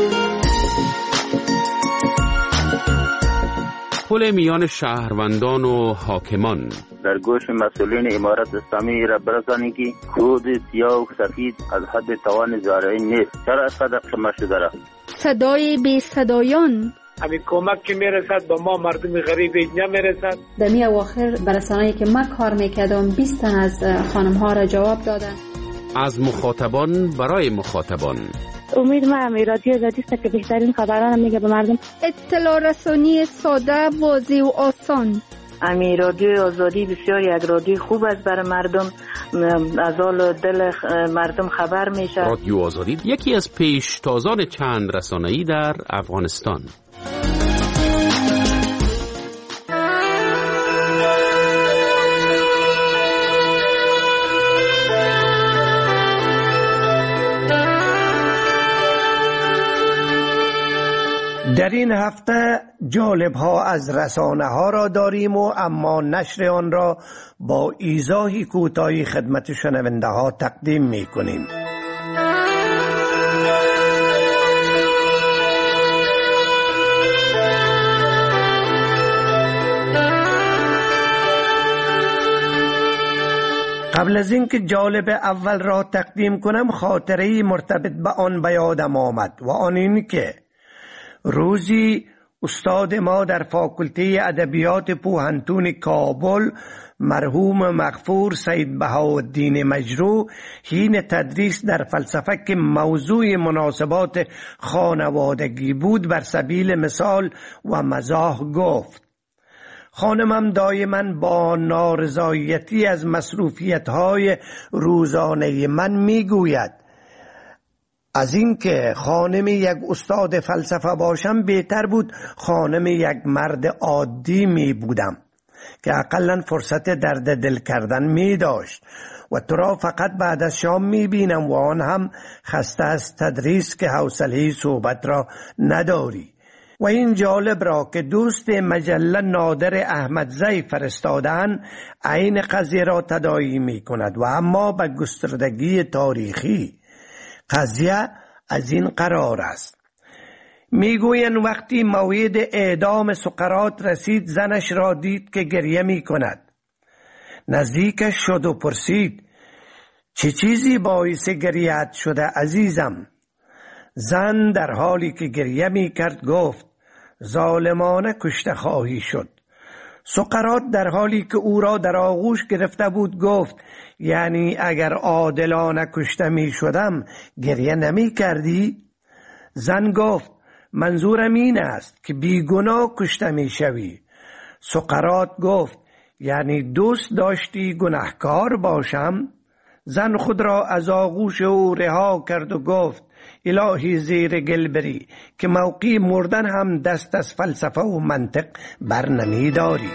پل میان شهروندان و حاکمان. در گوش مسئولین امارت اسلامی را برسانید که کود سیاه و سفید از حد توان زارعین نیست. چرا از قدر شما شده را؟ صدای بی صدایان. همین کمک که میرسد به ما مردم غریب اینجا میرسد. در می اواخر برسانه‌ای که من کار میکردم 20 تن از خانم ها را جواب دادن. از مخاطبان برای مخاطبان. امید من رادیو آزادی است که بهترین خبران میگه به مردم. اطلاع رسانی ساده، واضح و آسان. امی رادیو آزادی بسیار یک رادیو خوب است برای مردم، از حال دل مردم خبر میشه. رادیو آزادی یکی از پیشتازان چند رسانه‌ای در افغانستان. در این هفته جالب ها از رسانه ها را داریم و اما نشر آن را با ایضاحی کوتاهی خدمت شنونده ها تقدیم می کنیم. قبل از اینکه جالب اول را تقدیم کنم، خاطره‌ای مرتبط به آن به یادم آمد و آن این که روزی استاد ما در فاکولته ادبیات پوهنتون کابل مرحوم مغفور سید بهاءالدین مجروح حین تدریس در فلسفه که موضوع مناسبات خانوادگی بود بر سبیل مثال و مزاح گفت: خانمم دایما با نارضایتی از مصروفیت‌های روزانه من میگوید از اینکه خانم یک استاد فلسفه باشم بهتر بود خانم یک مرد عادی می بودم که اقلا فرصت درد دل کردن می داشت و تو را فقط بعد از شام می بینم و آن هم خسته از تدریس که حوصله صحبت را نداری. و این جالب را که دوست مجله نادر احمدزی فرستادن عین قضیه را تداعی می کند و اما به گستردگی تاریخی. قضیه از این قرار است: میگویند وقتی موعد اعدام سقراط رسید زنش را دید که گریه می کند. نزدیکش شد و پرسید: چه چیزی باعث گریه‌ات شده عزیزم؟ زن در حالی که گریه می کرد گفت: ظالمانه کشته خواهی شد. سقراط در حالی که او را در آغوش گرفته بود گفت: یعنی اگر عادلانه کشته می شدم گریه نمی کردی؟ زن گفت: منظورم این است که بیگناه کشته می شوی. سقراط گفت: یعنی دوست داشتی گناهکار باشم؟ زن خود را از آغوش او رها کرد و گفت: الهی زیر گل بری که موقع مردن هم دست از فلسفه و منطق بر نمی داری.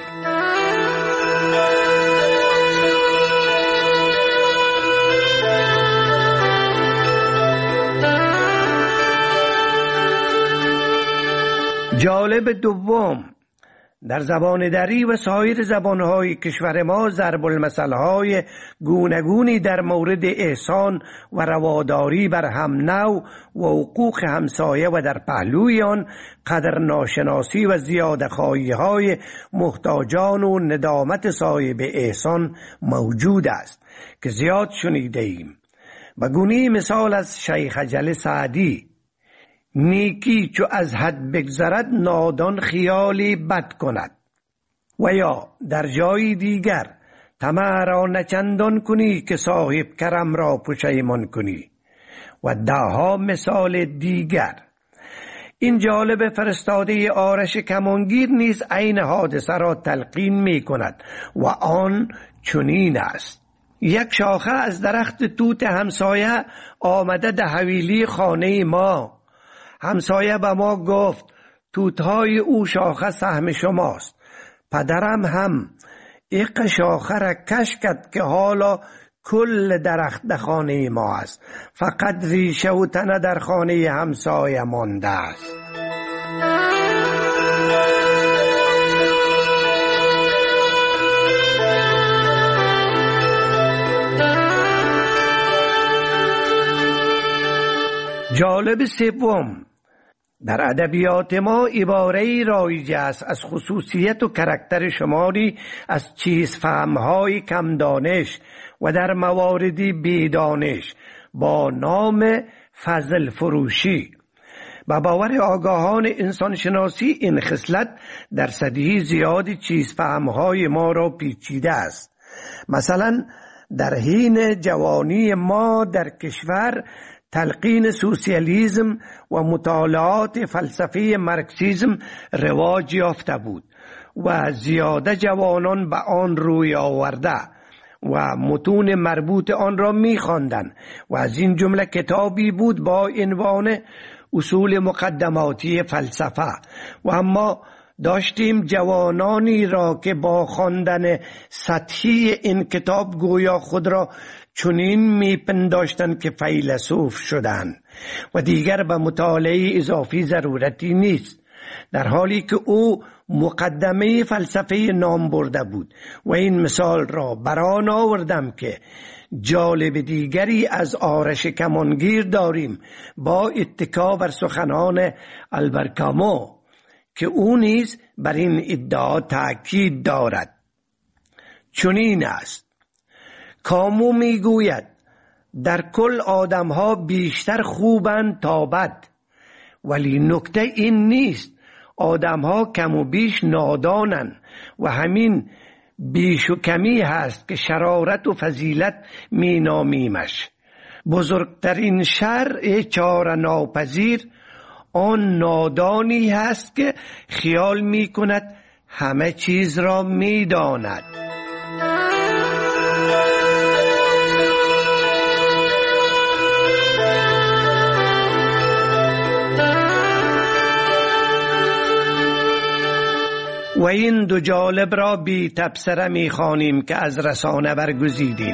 جالب دوم: در زبان دری و سایر زبانهای کشور ما ضرب المثلهای گوناگونی در مورد احسان و رواداری بر هم نوع و حقوق همسایه و در پهلوی آن قدر ناشناسی و زیادخواهی های محتاجان و ندامت صاحب احسان موجود است که زیاد شنیده ایم. و گونه مثال از شیخ اجل سعدی: نیکی چو از حد بگذرد نادان خیالی بد کند. و یا در جای دیگر طمع را نچندان کنی که صاحب کرم را پشیمان کنی و دهها مثال دیگر. این جالب فرستاده آرش کمانگیر نیز عین حادثه را تلقین می کند و آن چنین است: یک شاخه از درخت توت همسایه آمده ده حویلی خانه ما. همسایه به ما گفت توتهای او شاخه سهم شماست. پدرم هم ایق شاخه را کش کرد که حالا کل درخت در خانه ما است، فقط ریشه و تنه در خانه همسایه مانده است. جالب سوم: در ادبیات ما عباره‌ای رایج است از خصوصیت و کرکتر شماری از چیزفهم‌های کم دانش و در مواردی بیدانش با نام فضل فروشی. با باور آگاهان انسانشناسی این خصلت در سطحی زیاد چیزفهم‌های ما را پیچیده است. مثلا در حین جوانی ما در کشور تلقین سوسیالیسم و مطالعات فلسفه مارکسیسم رواج یافته بود و زیاده جوانان به آن روی آورده و متون مربوط آن را می‌خواندند و از این جمله کتابی بود با عنوان اصول مقدماتی فلسفه. و اما داشتیم جوانانی را که با خواندن سطحی این کتاب گویا خود را چنین میپنداشتند که فیلسوف شدند و دیگر به مطالعه اضافی ضرورتی نیست، در حالی که او مقدمه فلسفه نام برده بود. و این مثال را بران آوردم که جالب دیگری از آرش کمانگیر داریم با اتکا بر سخنان آلبر کامو که او نیز بر این ادعا تأکید دارد. چنین است: کامو میگوید در کل آدمها بیشتر خوبند تا بد، ولی نکته این نیست، آدمها کم و بیش نادانند و همین بیش و کمی هست که شرارت و فضیلت می نامیمش. بزرگترین شر چاره ناپذیر آن نادانی هست که خیال می کند همه چیز را می داند. و این دو جالب را بی تبصره می خوانیم که از رسانه برگزیدیم.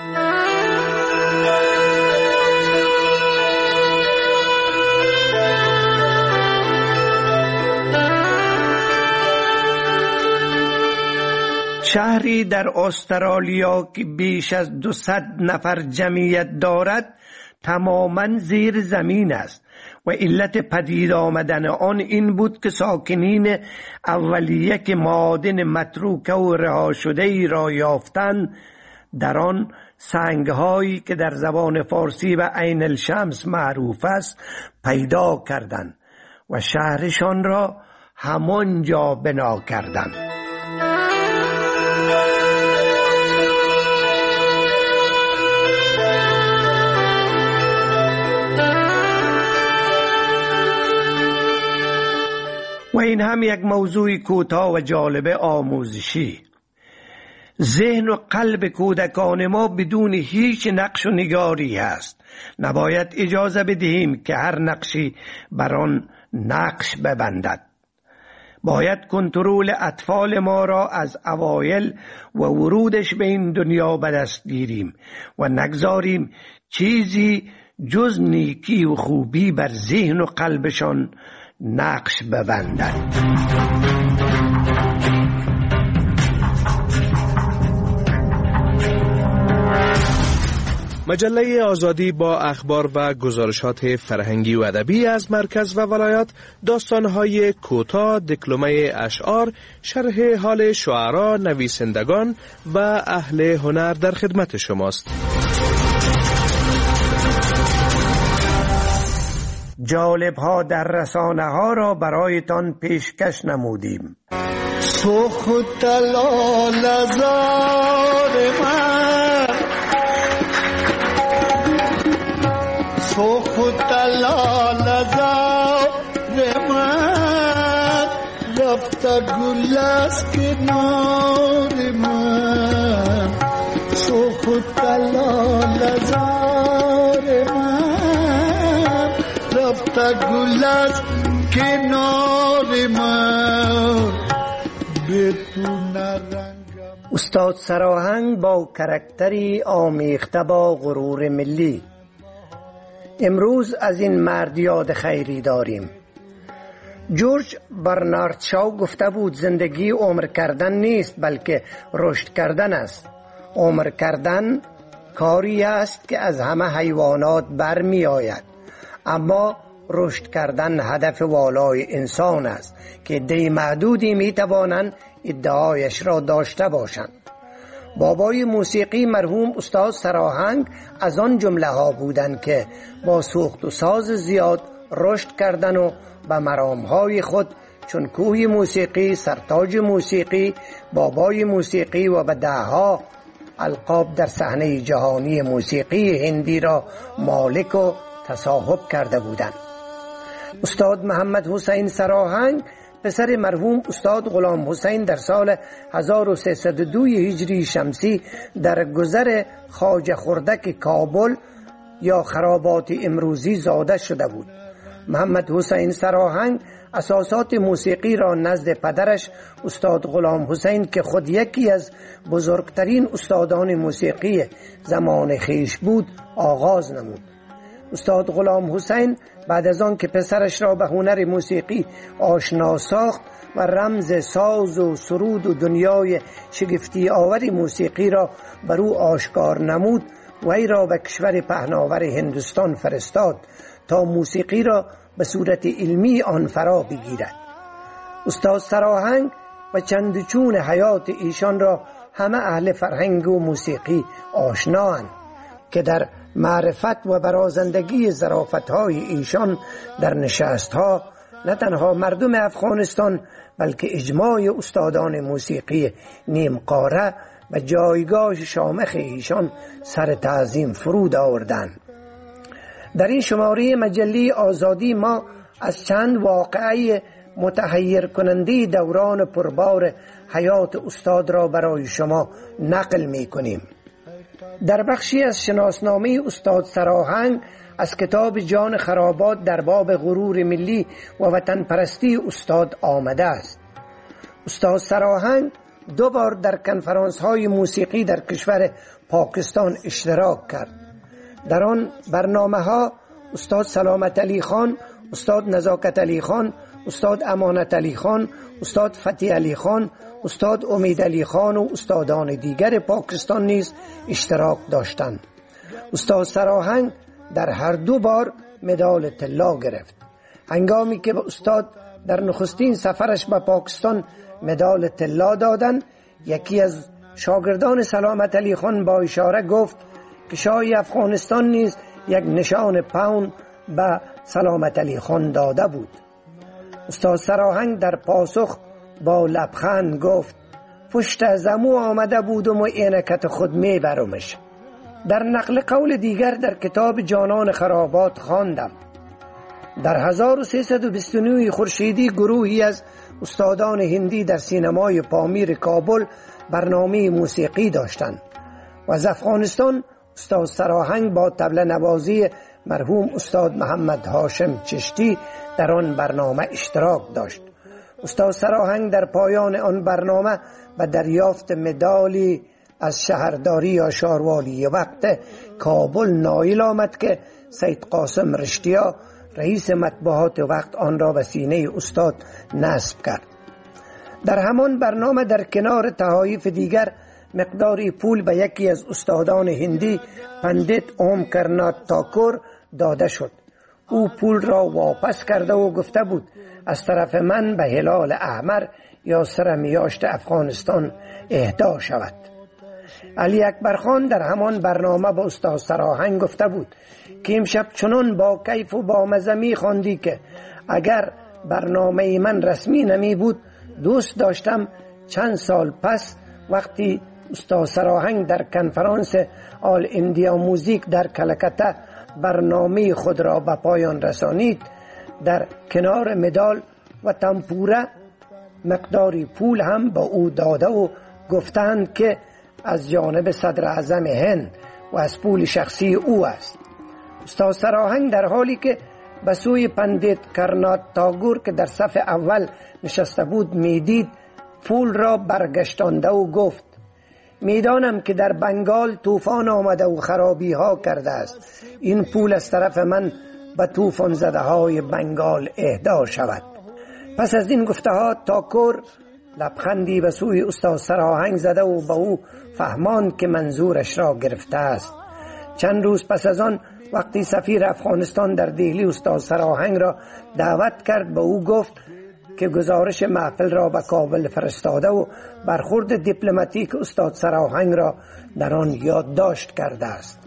شهری در استرالیا که بیش از 200 نفر جمعیت دارد تماما زیر زمین است و علت پدید آمدن آن این بود که ساکنین اولیه که معادن متروکه و رها شده ای را یافتند در آن سنگهایی که در زبان فارسی به عین الشمس معروف است پیدا کردند و شهرشان را همانجا بنا کردند. و این هم یک موضوع کوتاه و جالب آموزشی. ذهن و قلب کودکان ما بدون هیچ نقش و نگاری است. نباید اجازه بدهیم که هر نقشی بر آن نقش ببندد. باید کنترل اطفال ما را از اوایل و ورودش به این دنیا به دست گیریم و نگذاریم چیزی جز نیکی و خوبی بر ذهن و قلبشان نقش ببندد. مجله آزادی با اخبار و گزارشات فرهنگی و ادبی از مرکز و ولایات، داستان‌های کوتاه، دکلمه اشعار، شرح حال شعرا، نویسندگان و اهل هنر در خدمت شماست. جالب ها در رسانه ها را برایتان پیشکش نمودیم. سرخ و طلا لزار من، سرخ و طلا لزار من، رفت گل از کنار من، سرخ و طلا لزار من، رفت گل از کنار من. استاد سراهنگ با کرکتری آمیخته با غرور ملی. امروز از این مرد یاد خیری داریم. جورج برنارد شاو گفته بود زندگی عمر کردن نیست بلکه رشد کردن است. عمر کردن کاری است که از همه حیوانات برمی آید، اما رشد کردن هدف والای انسان است که عده محدودی می توانند ادعایش را داشته باشند. بابای موسیقی مرحوم استاد سراهنگ از آن جمله ها بودند که با سوخت و ساز زیاد رشد کردن و به مرامهای خود چون کوه موسیقی، سرتاج موسیقی، بابای موسیقی و به دهها القاب در صحنه جهانی موسیقی هندی را مالک و تصاحب کرده بودند. استاد محمد حسین سراهنگ پسر مرحوم استاد غلام حسین در سال 1302 هجری شمسی در گذر خواجه خردک کابل یا خرابات امروزی زاده شده بود. محمد حسین سراهنگ اساسات موسیقی را نزد پدرش استاد غلام حسین که خود یکی از بزرگترین استادان موسیقی زمان خیش بود آغاز نمود. استاد غلام حسین بعد از آن که پسرش را به هنر موسیقی آشنا ساخت و رمز ساز و سرود و دنیای شگفتی آور موسیقی را بر او آشکار نمود، وی را به کشور پهناور هندوستان فرستاد تا موسیقی را به صورت علمی آن فرا بگیرد. استاد سراهنگ و چندچون حیات ایشان را همه اهل فرهنگ و موسیقی آشنااند که در معرفت و برازندگی ظرافت‌های ایشان در نشست‌ها نه تنها مردم افغانستان بلکه اجماع استادان موسیقی نیمقاره و جایگاه شامخ ایشان سر تعظیم فرود آوردند. در این شماره مجله آزادی ما از چند واقعه متحیر کننده دوران پربار حیات استاد را برای شما نقل می کنیم. در بخشی از شناسنامه استاد سراهنگ از کتاب جان خرابات در باب غرور ملی و وطن پرستی استاد آمده است. استاد سراهنگ 2 بار در کنفرانس های موسیقی در کشور پاکستان اشتراک کرد. در آن برنامه ها استاد سلامت علی خان، استاد نزاکت علی خان، استاد امانت علی خان، استاد فتح علی خان، استاد امید علی خان و استادان دیگر پاکستان نیز اشتراک داشتند. استاد سراهنگ در هر 2 بار مدال طلا گرفت. هنگامی که به استاد در نخستین سفرش به پاکستان مدال طلا دادند، یکی از شاگردان سلامت علی خان با اشاره گفت که شاه افغانستان نیز یک نشان پاون به سلامت علی خان داده بود. استاد سراهنگ در پاسخ با لبخند گفت پشت از امو آمده بودم و اینکت خود میبرمش. در نقل قول دیگر در کتاب جانان خرابات خواندم در 1329 خورشیدی گروهی از استادان هندی در سینمای پامیر کابل برنامه موسیقی داشتند و از افغانستان استاد سراهنگ با طبل نوازی مرحوم استاد محمد هاشم چشتی در آن برنامه اشتراک داشت. استاد سراهنگ در پایان آن برنامه به دریافت مدالی از شهرداری یا شاروالی وقت کابل نائل آمد که سید قاسم رشتیا رئیس مطبوعات وقت آن را به سینه استاد نصب کرد. در همان برنامه در کنار تحایف دیگر مقداری پول به یکی از استادان هندی پندیت اوم کرنات تاکور داده شد. او پول را واپس کرده و گفته بود از طرف من به هلال احمر یا سرمیاشت افغانستان اهدا شود. علی اکبر خان در همان برنامه با استاد سراهنگ گفته بود که امشب چنان با کیف و با مزه می خواندی که اگر برنامه من رسمی نمی بود دوست داشتم چند سال پس وقتی استاد سراهنگ در کنفرانس آل اندیا موزیک در کلکته برنامه خود را به پایان رسانید، در کنار مدال و تمپوره مقداری پول هم به او داده و گفتند که از جانب صدر اعظم هند و از پول شخصی او است. استاد سراهنگ در حالی که به سوی پندیت کرنات تاگور که در صف اول نشسته بود میدید، پول را برگشتانده و گفت: میدانم که در بنگال طوفان آمده و خرابی ها کرده است. این پول از طرف من به طوفان زده های بنگال اهدا شود. پس از این گفته ها تاکور لبخندی به سوی استاد سراهنگ زده و به او فهماند که منظورش را گرفته است. چند روز پس از آن وقتی سفیر افغانستان در دهلی استاد سراهنگ را دعوت کرد، به او گفت که گزارش محفل را به کابل فرستاده و برخورد دیپلماتیک استاد سراهنگ را در آن یادداشت کرده است.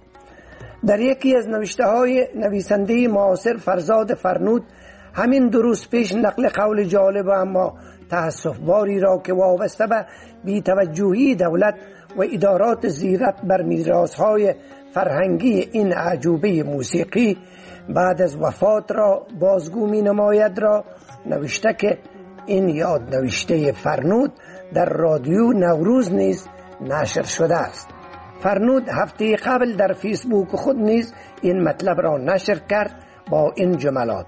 در یکی از نوشته های نویسنده معاصر فرزاد فرنود همین 2 روز پیش نقل قول جالب اما تأسف باری را که وابسته به بی‌توجهی دولت و ادارات زیرت بر میراث‌های فرهنگی این اعجوبه موسیقی بعد از وفات را بازگو می نماید را نوشته که این یاد نوشته فرنود در رادیو نوروز نیز نشر شده است. فرنود هفته قبل در فیسبوک خود نیز این مطلب را نشر کرد با این جملات: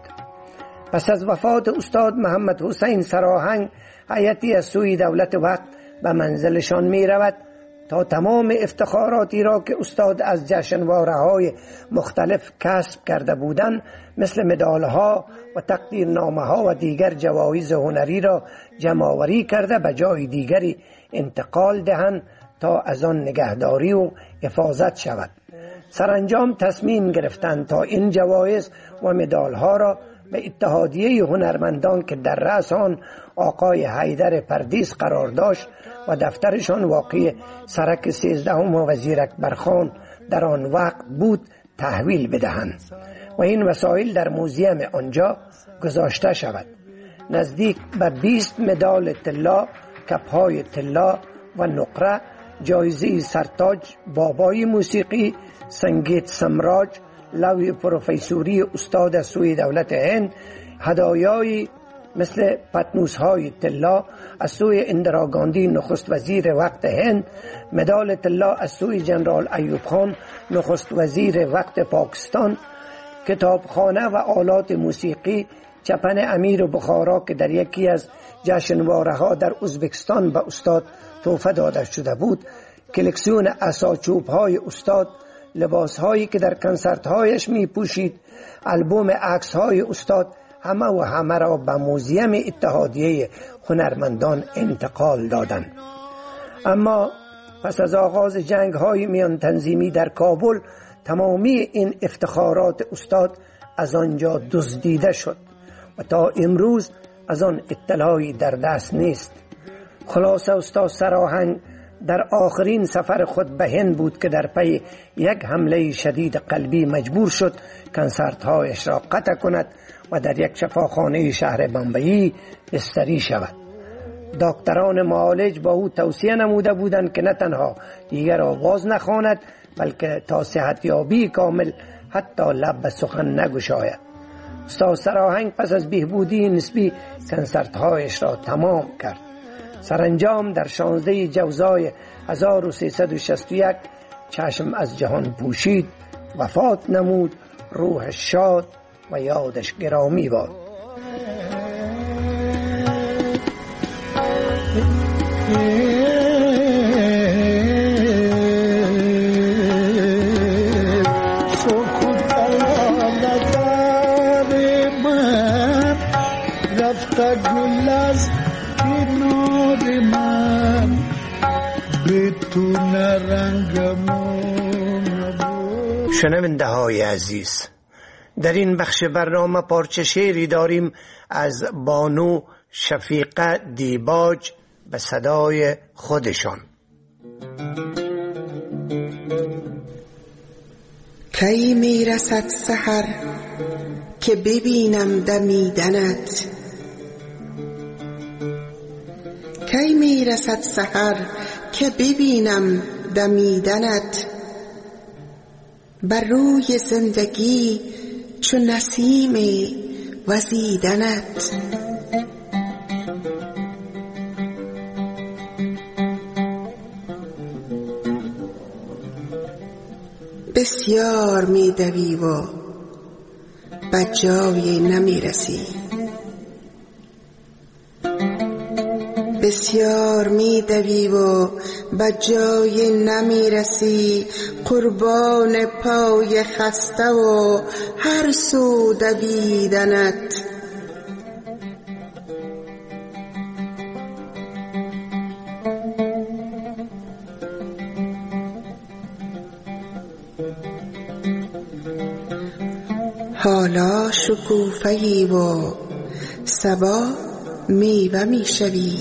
پس از وفات استاد محمد حسین سراهنگ هیئتی از سوی دولت وقت به منزلشان می رود تا تمام افتخاراتی را که استاد از جشنواره‌های مختلف کسب کرده بودند مثل مدالها و تقدیرنامه‌ها و دیگر جوایز هنری را جمع‌آوری کرده به جای دیگری انتقال دهند تا از آن نگهداری و حفاظت شود. سرانجام تصمیم گرفتند تا این جوایز و مدالها را به اتحادیه هنرمندان که در رأس آن آقای حیدر پردیس قرار داشت و دفترشان واقع سرک 13 وزیر اکبرخان در آن وقت بود تحویل بدهند و این وسایل در موزیم آنجا گذاشته شود. نزدیک به 20 مدال طلا، کپ‌های طلا و نقره، جایزه سرتاج بابای موسیقی، سنگیت سمراج، لوح پروفیسوری استاد از سوی دولت هند، هدایایی مثل پتنوس‌های طلا از سوی اندرا گاندی نخست وزیر وقت هند، مدال طلا از سوی جنرال ایوب خان نخست وزیر وقت پاکستان، کتابخانه و آلات موسیقی، چپن امیر بخارا که در یکی از جشنواره‌ها در ازبکستان به استاد تحفه داده شده بود، کلکسیون عصاچوب‌های استاد، لباس‌هایی که در کنسرت‌هایش می‌پوشید، آلبوم عکس‌های استاد، همه را به موزیم اتحادیه هنرمندان انتقال دادند. اما پس از آغاز جنگ‌های میان تنظیمی در کابل تمامی این افتخارات استاد از آنجا دزدیده شد و تا امروز از آن اطلاعی در دست نیست. خلاصه استاد سراهنگ در آخرین سفر خود به هند بود که در پی یک حمله شدید قلبی مجبور شد کنسرت‌هایش را قطع کند و در یک شفاخانه شهر بمبئی بستری شود. دکتران معالج با او توصیه نموده بودند که نه تنها دیگر آواز نخواند بلکه تا صحتیابی کامل حتی لب به سخن نگشاید. استاد سراهنگ پس از بهبودی نسبی کنسرت‌هایش را تمام کرد. سرانجام در 16 جوزای 1361 چشم از جهان پوشید، وفات نمود. روحش شاد و یادش گرامی باد. شنونده های عزیز، در این بخش برنامه پارچه شعری داریم از بانو شفیقه دیباج به صدای خودشان. کی میرسد سحر که ببینم دمیدنت، کی میرسد سحر که ببینم دمیدنت، بر روی زندگی چو نسیم وزیدنت. بسیار میدوی و به جای نمیرسی، بسیار میدوی و به جای نمیرسی، قربان پای خسته و هر سو دویدنت. حالا شکوفه‌ای و صبا میوه میشوی،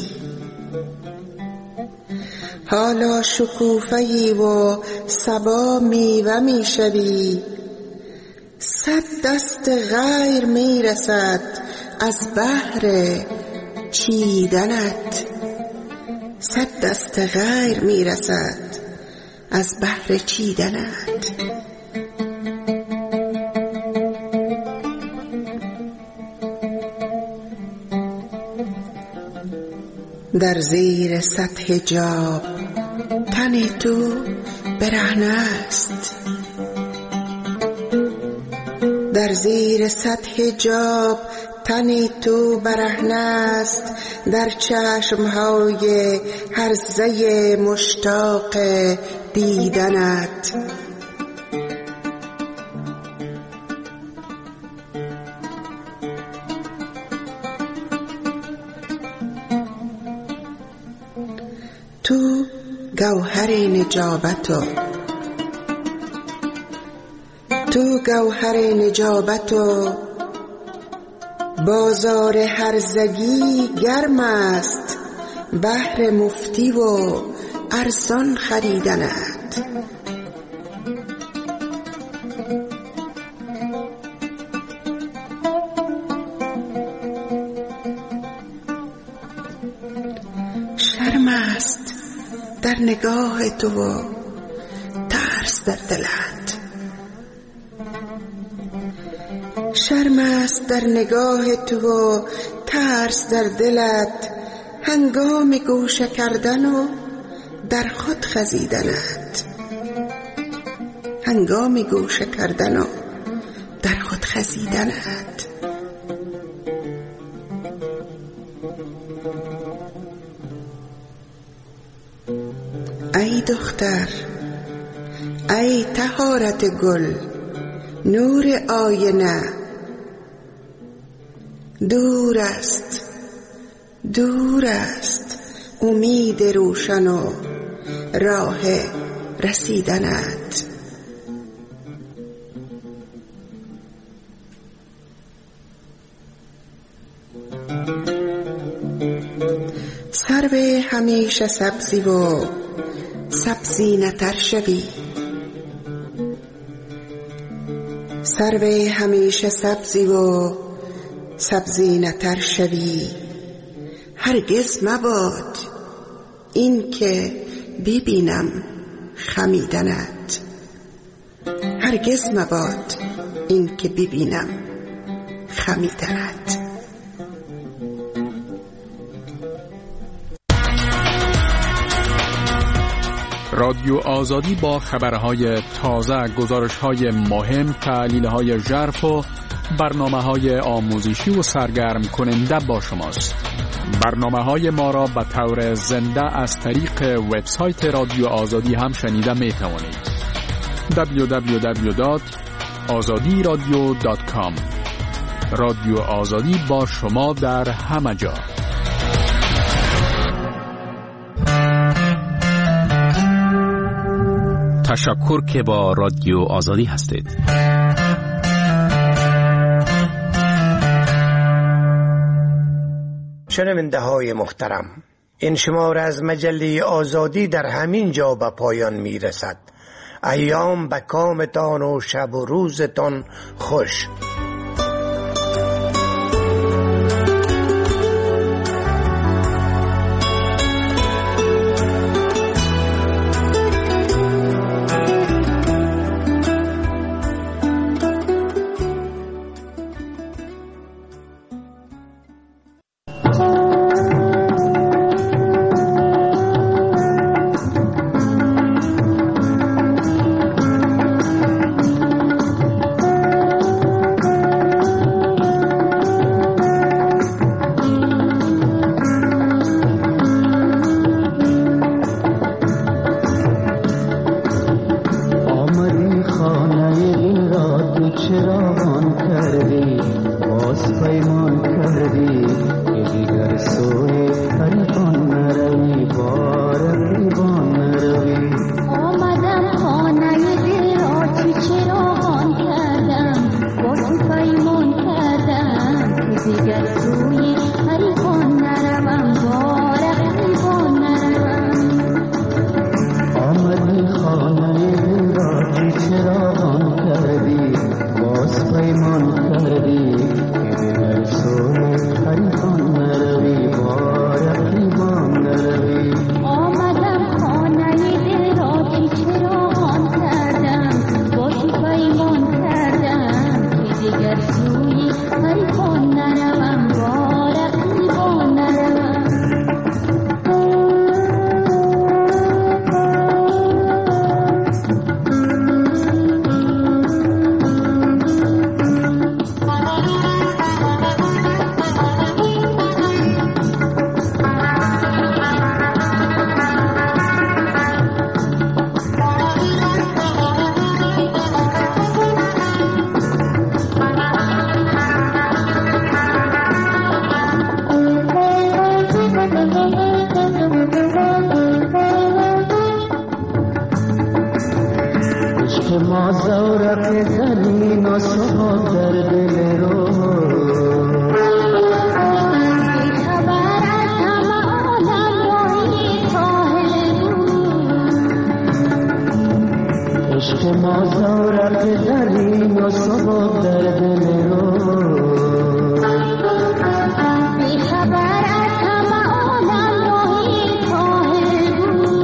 حالا شکوفه‌ای و صبا میوه میشوی. 100 دست غیر میرسد از بهر چیدنت، 100 دست غیر میرسد از بهر چیدنت. در زیر صد حجاب تن تو برهنه است، در زیر صد حجاب تن تو برهنه است، در چشمهای هرزه مشتاق دیدنت. تو گوهر نجابت و تو گوهر نجابت و بازار هرزگی گرم است، بهر مفتی و ارزان خریدنت. شرم است در نگاه تو و ترس در دلت، شرم است در نگاه تو و ترس در دلت، هنگام گوشه کردن و در خود خزیدنت، هنگام گوشه کردن و در خود خزیدنت. ای دختر، ای طهارت گل، نور آینه، دور است دور است امید روشن و راه رسیدنت. سرو همیشه سبزی و سبزی نتر شوی، سرو همیشه سبزی و سبزی نتر شوی. هرگز مباد این که ببینم خمیدنت، هرگز مباد این که ببینم خمیدنت. رادیو آزادی با خبرهای تازه، گزارش‌های مهم، تحلیل‌های ژرف و برنامه‌های آموزشی و سرگرم کننده با شماست. برنامه‌های ما را به طور زنده از طریق وبسایت رادیو آزادی هم شنیده می‌توانید. www.azadiradio.com. رادیو آزادی با شما در همه جا. تشکر که با رادیو آزادی هستید. شنونده های محترم، این شماره از مجله آزادی در همین جا به پایان می رسد. ایام به کامتان و شب و روزتان خوش. چراغان کردی باز پیمان کردی که دیگر سوی حریفان نروی با رقیبان نروی آمدم خانه دل را چی چراغان کردم باز پیمان کردم که دیگر سوی حریفان نروم با رقیبان نروم آمدی خانه دل را چی چراغان کردی باز پیمان کردی که دیگر سوی حریفان نروی با رقیبان نروی آمدم خانه دل را چی چراغان کردم باز پیمان کردم که دیگر سوی حریفان نروم با رقیبان نروم ما زورق زمین و صبح در دل رو خبر از همه عالم راهی کاهل عشق ما زورق زمین و صبح در دل رو خبر از همه عالم راهی کاهل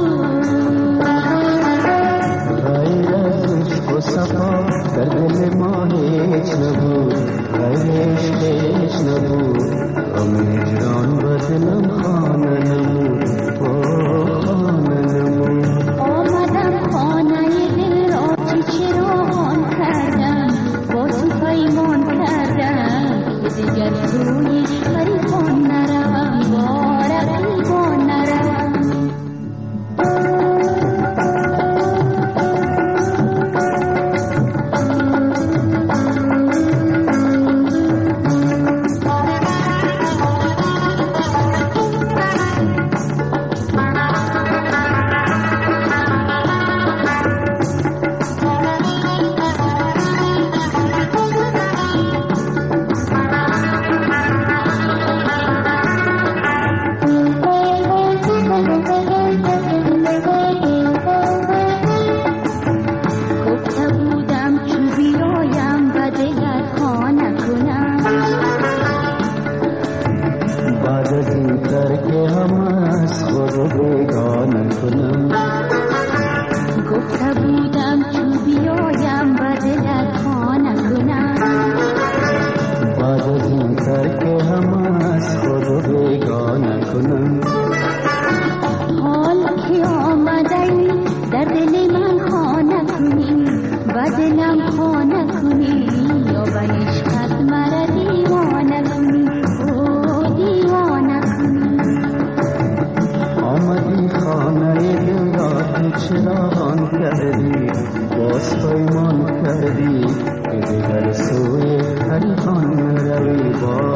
صفا در دل ما هیچ نبود غیر عشق هیچ نبود غم هجران بدلم خانه نمود خانه نمود آمدم خانه دل را چی چراغان کردم با تو پیمان کردم که دیگر سوی حریفان نروم با رقیبان نروم چراغان کردی باز پیمان کردی که دیگر سوی حریفان نروی با